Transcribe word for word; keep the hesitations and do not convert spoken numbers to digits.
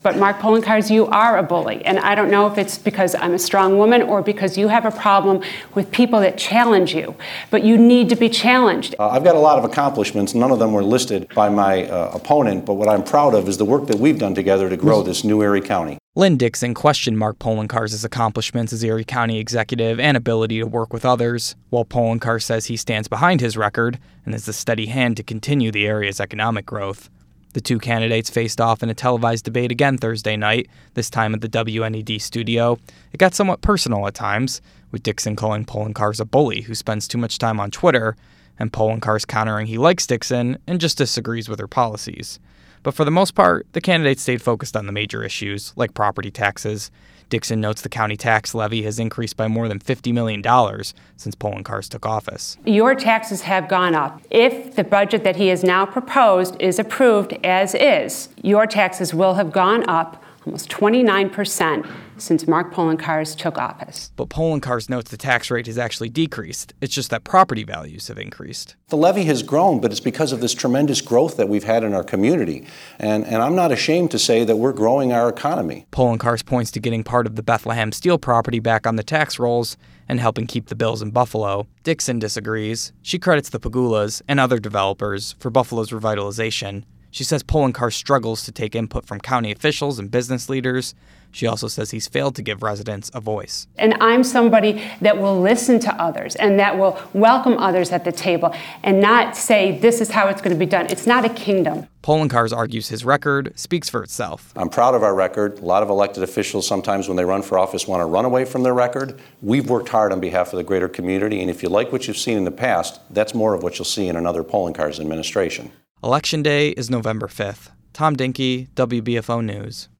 But Mark Poloncarz, you are a bully. And I don't know if it's because I'm a strong woman or because you have a problem with people that challenge you. But you need to be challenged. Uh, I've got a lot of accomplishments. None of them were listed by my uh, opponent. But what I'm proud of is the work that we've done together to grow this new Erie County. Lynn Dixon questioned Mark Poloncarz's accomplishments as Erie County executive and ability to work with others, while Poloncarz says he stands behind his record and is the steady hand to continue the area's economic growth. The two candidates faced off in a televised debate again Thursday night, this time at the W N E D studio. It got somewhat personal at times, with Dixon calling Poloncarz a bully who spends too much time on Twitter, and Poloncarz countering he likes Dixon and just disagrees with her policies. But for the most part, the candidates stayed focused on the major issues, like property taxes. Dixon notes the county tax levy has increased by more than fifty million dollars since Poloncarz took office. Your taxes have gone up. If the budget that he has now proposed is approved as is, your taxes will have gone up almost twenty-nine percent since Mark Poloncarz took office. But Poloncarz notes the tax rate has actually decreased. It's just that property values have increased. The levy has grown, but it's because of this tremendous growth that we've had in our community. And, and I'm not ashamed to say that we're growing our economy. Poloncarz points to getting part of the Bethlehem Steel property back on the tax rolls and helping keep the Bills in Buffalo. Dixon disagrees. She credits the Pagulas and other developers for Buffalo's revitalization. She says Poloncarz struggles to take input from county officials and business leaders. She also says he's failed to give residents a voice. And I'm somebody that will listen to others and that will welcome others at the table and not say this is how it's going to be done. It's not a kingdom. Poloncarz argues his record speaks for itself. I'm proud of our record. A lot of elected officials sometimes when they run for office want to run away from their record. We've worked hard on behalf of the greater community, and if you like what you've seen in the past, that's more of what you'll see in another Poloncarz administration. Election Day is November fifth. Tom Dinky, W B F O News.